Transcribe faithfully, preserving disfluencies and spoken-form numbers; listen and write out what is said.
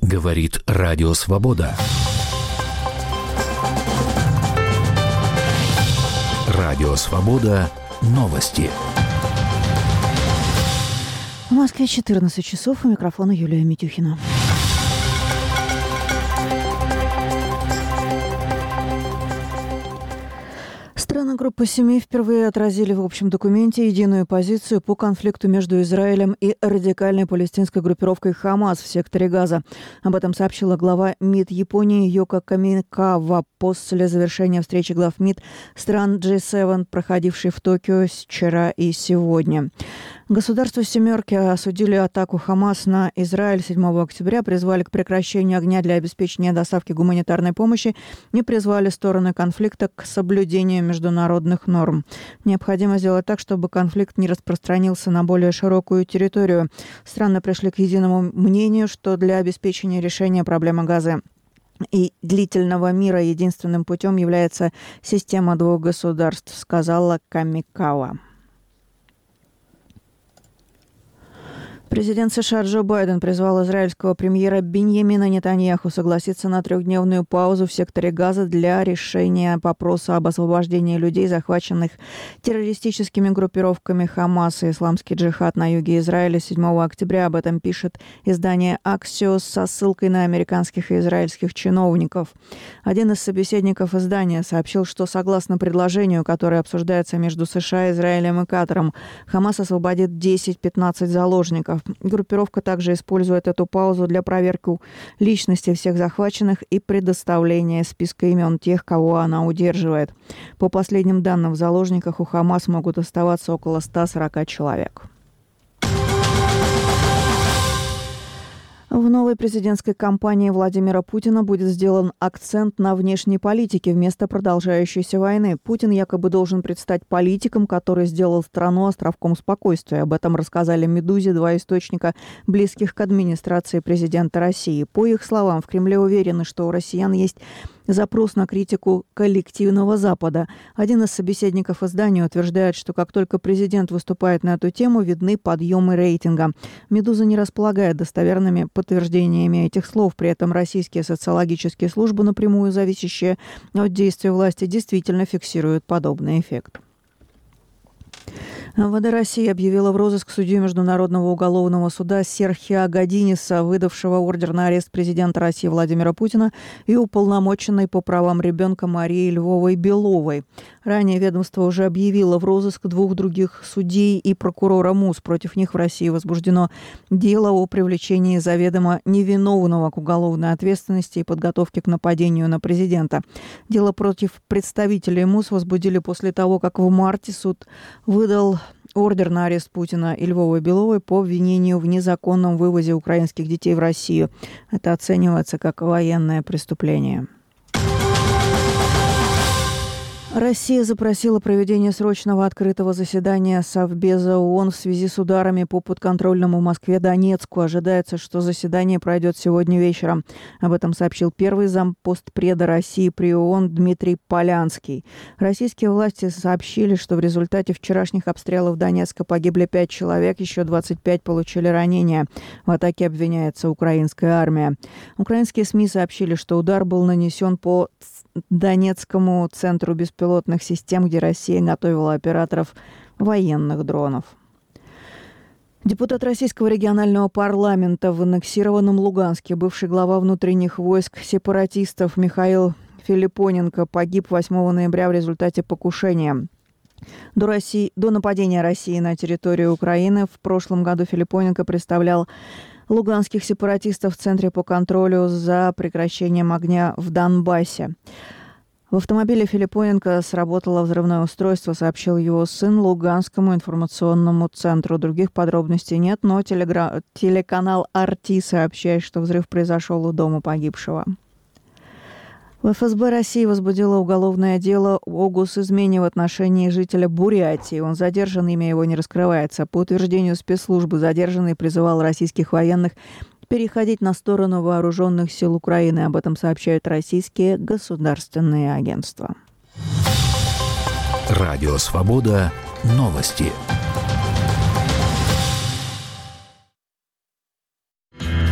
Говорит Радио Свобода. Радио Свобода. Новости. В Москве четырнадцать часов. У микрофона Юлия Митюхина. Страны группы семи впервые отразили в общем документе единую позицию по конфликту между Израилем и радикальной палестинской группировкой «Хамас» в секторе Газа. Об этом сообщила глава МИД Японии Йоко Камикава после завершения встречи глав МИД стран джи семь, проходившей в Токио вчера и сегодня. Государства «семерки» осудили атаку «Хамас» на Израиль седьмого октября, призвали к прекращению огня для обеспечения доставки гуманитарной помощи и призвали стороны конфликта к соблюдению международных норм. Необходимо сделать так, чтобы конфликт не распространился на более широкую территорию. Страны пришли к единому мнению, что для обеспечения решения проблемы Газы и длительного мира единственным путем является система двух государств, сказала Камикава. Президент США Джо Байден призвал израильского премьера Биньямина Нетаньяху согласиться на трехдневную паузу в секторе Газа для решения вопроса об освобождении людей, захваченных террористическими группировками «Хамас» и «Исламский джихад» на юге Израиля седьмого октября. Об этом пишет издание «Аксиос» со ссылкой на американских и израильских чиновников. Один из собеседников издания сообщил, что согласно предложению, которое обсуждается между США, Израилем и Катаром, «Хамас» освободит десять-пятнадцать заложников. Группировка также использует эту паузу для проверки личности всех захваченных и предоставления списка имен тех, кого она удерживает. По последним данным, в заложниках у «Хамас» могут оставаться около ста сорока человек. В новой президентской кампании Владимира Путина будет сделан акцент на внешней политике вместо продолжающейся войны. Путин якобы должен предстать политиком, который сделал страну островком спокойствия. Об этом рассказали «Медузе» два источника, близких к администрации президента России. По их словам, в Кремле уверены, что у россиян есть запрос на критику коллективного Запада. Один из собеседников издания утверждает, что как только президент выступает на эту тему, видны подъемы рейтинга. «Медуза» не располагает достоверными подтверждениями этих слов. При этом российские социологические службы, напрямую зависящие от действия власти, действительно фиксируют подобный эффект. МВД России объявила в розыск судью Международного уголовного суда Серхио Годиниса, выдавшего ордер на арест президента России Владимира Путина и уполномоченной по правам ребенка Марии Львовой-Беловой. Ранее ведомство уже объявило в розыск двух других судей и прокурора МУС. Против них в России возбуждено дело о привлечении заведомо невиновного к уголовной ответственности и подготовке к нападению на президента. Дело против представителей МУС возбудили после того, как в марте суд выдал ордер на арест Путина и Львовой-Беловой по обвинению в незаконном вывозе украинских детей в Россию. Это оценивается как военное преступление. Россия запросила проведение срочного открытого заседания Совбеза ООН в связи с ударами по подконтрольному Москве Донецку. Ожидается, что заседание пройдет сегодня вечером. Об этом сообщил первый зампостпреда России при ООН Дмитрий Полянский. Российские власти сообщили, что в результате вчерашних обстрелов Донецка погибли пять человек, еще двадцать пять получили ранения. В атаке обвиняется украинская армия. Украинские СМИ сообщили, что удар был нанесен по Донецкому центру беспилотных систем, где Россия готовила операторов военных дронов. Депутат Российского регионального парламента в аннексированном Луганске, бывший глава внутренних войск сепаратистов Михаил Филиппоненко погиб восьмого ноября в результате покушения. До, России, до нападения России на территорию Украины в прошлом году Филиппоненко представлял луганских сепаратистов в Центре по контролю за прекращением огня в Донбассе. В автомобиле Филиппоненко сработало взрывное устройство, сообщил его сын Луганскому информационному центру. Других подробностей нет, но телегра... телеканал «Арти» сообщает, что взрыв произошел у дома погибшего. В эф эс бэ России возбудило уголовное дело о госизмене в отношении жителя Бурятии. Он задержан, имя его не раскрывается. По утверждению спецслужбы, задержанный призывал российских военных переходить на сторону вооруженных сил Украины. Об этом сообщают российские государственные агентства. Радио Свобода. Новости.